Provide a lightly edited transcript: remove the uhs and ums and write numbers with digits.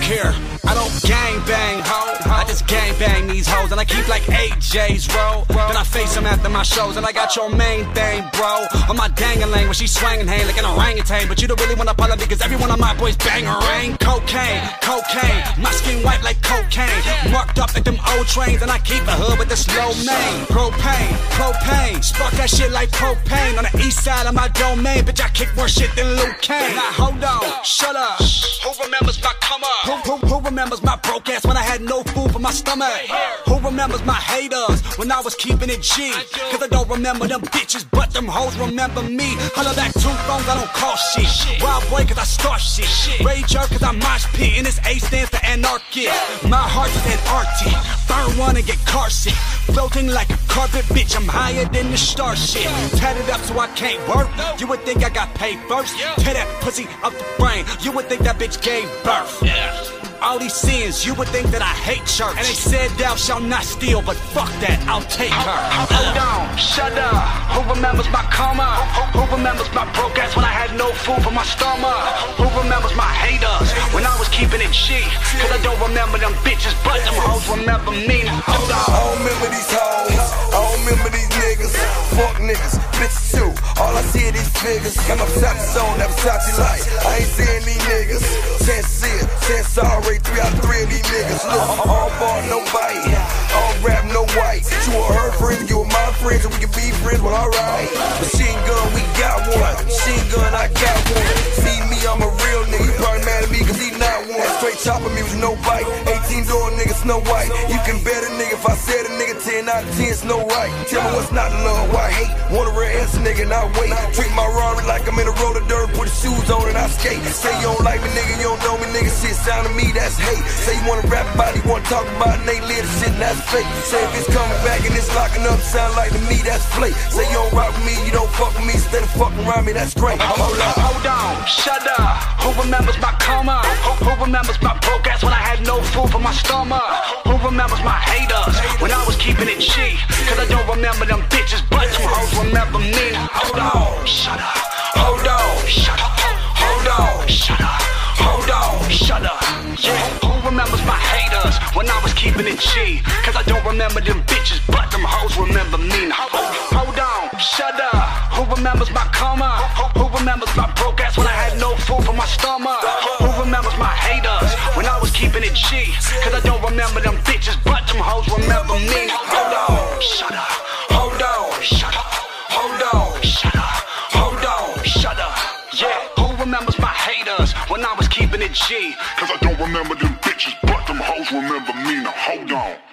care. I don't gang bang, ho. I just gang bang these hoes, and I keep like AJ's roll. Then I face them after my shows, and I got your main thing, bro. On my dang-a-lang when she swangin' hang like an orangutan. But you don't really wanna follow me, cause every one of my boys bang-a-rang. Cocaine, cocaine, my skin white like cocaine. Marked up like them old trains, and I keep the hood with the slow main. Propane, propane, spark that shit like propane. On the east side of my domain, bitch, I kick more shit than Luke Kane. Now hold on, shut up. Who remembers my come up? Who remembers my broke ass when I had no food for my stomach? Who remembers my haters when I was keeping it G? Cause I don't remember them bitches, but them hoes remember me. Holla back 2 phones, I don't call shit. Wild boy cause I start shit. Rager cause I mosh pit, and this A stands for anarchist. My heart is Antarctic, burn one and get car sick. Floating like a carpet, bitch, I'm higher than the star shit. Tatted up so I can't work, you would think I got paid first. Tear that pussy up the brain, you would think that bitch gave birth. All these sins, you would think that I hate church. And they said thou shalt not steal, but fuck that, I'll take her. Hold on, shut up. Who remembers my karma? Who remembers my broke ass when I had no food for my stomach? Who remembers my haters when I was keeping it G? Cause I don't remember them bitches, but them hoes remember me. Hold on. I don't remember these hoes, I don't remember these niggas. Fuck niggas, bitches too. All I see are these figures. Got my Versace on, that Versace light. I ain't seeing these niggas. Chance to see it, chance sorry. 3 out of 3 of these niggas. Look, all bar, no bite. All rap, no white. You are her friends, you are my friends, and we can be friends, well, alright. Machine gun, we got one. Machine gun, I got one. See me, I'm a real nigga. You probably mad at me cause he not one. That straight chopper me with no bite. 18 door nigga, Snow White. You can bet a nigga if I said a nigga 10 out of 10, Snow White. Tell me what's not love, why hate? Want a real answer, nigga, and I wait. Treat my Rari like I'm in a road of dirt, put the shoes on and I skate. Say you don't like me, nigga, you don't know me, nigga. Shit sound to me, that's hate. Say you wanna rap about it, you wanna talk about it, and they live the shit, and that's fake. Say if it's coming back and it's locking up, sound like to me, that's flake. Say you don't rock with me, you don't fuck with me, instead of fucking around me, that's great. Hold on, shut up. Who remembers my karma? Who remembers my broke ass when I had no food for my stomach? Who remembers my haters when I was keeping it G? Cause I don't remember them bitches, but them hoes remember me. Hold on, shut up. Hold on, shut up. Hold on, shut up. Hold on, shut up. Yeah, who remembers my haters when I was keeping it G? Cause I don't remember them bitches, but them hoes remember me. Hold on, shut up. Who remembers my karma? Who remembers my broke ass when I had no food for my stomach? Who remembers my haters when I was keeping it G? Cause I don't remember them bitches, but them hoes remember me. Hold on, shut up. Hold on, shut up. Hold on, shut up. Hold on, shut up. Yeah, who remembers my haters when I was keeping it G? Cause I don't remember them bitches, but them hoes remember me. Now hold on.